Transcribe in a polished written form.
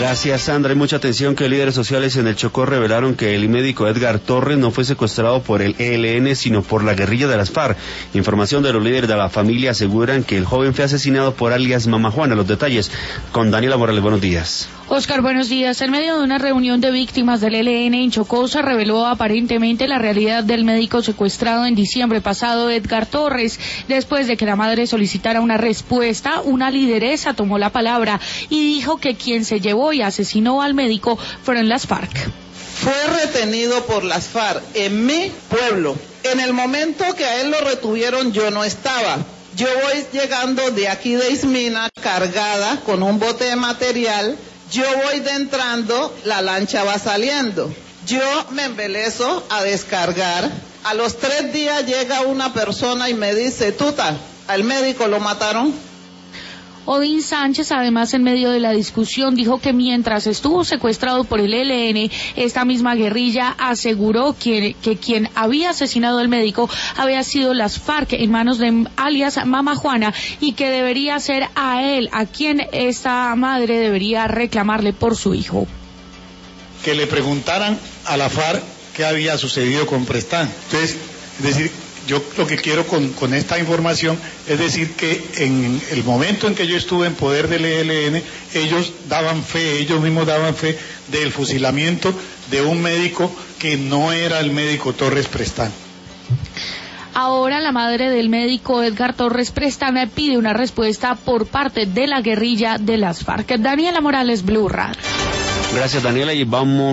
Gracias, Sandra. Hay mucha atención que líderes sociales en el Chocó revelaron que el médico Edgar Torres no fue secuestrado por el ELN, sino por la guerrilla de las FARC. Información de los líderes de la familia aseguran que el joven fue asesinado por alias Mama Juana. Los detalles con Daniela Morales. Buenos días. Oscar, buenos días. En medio de una reunión de víctimas del ELN en Chocó se reveló aparentemente la realidad del médico secuestrado en diciembre pasado, Edgar Torres. Después de que la madre solicitara una respuesta, una lideresa tomó la palabra y dijo que quien se llevó y asesinó al médico fueron las FARC. Fue retenido por las FARC en mi pueblo. En el momento que a él lo retuvieron yo no estaba. Yo voy llegando de aquí de Ismina cargada con un bote de material. Yo voy entrando, la lancha va saliendo. Yo me embelezo a descargar. A los 3 días llega una persona y me dice, Tuta, al médico lo mataron. Odín Sánchez, además, en medio de la discusión, dijo que mientras estuvo secuestrado por el ELN, esta misma guerrilla aseguró que quien había asesinado al médico había sido las FARC en manos de alias Mama Juana y que debería ser a él a quien esta madre debería reclamarle por su hijo. Que le preguntaran a la FARC qué había sucedido con Prestán. Entonces, es decir, yo lo que quiero con esta información es decir que en el momento en que yo estuve en poder del ELN, ellos mismos daban fe del fusilamiento de un médico que no era el médico Torres Prestán. Ahora la madre del médico Edgar Torres Prestán pide una respuesta por parte de la guerrilla de las FARC. Daniela Morales, Blue Radio. Gracias, Daniela, y vamos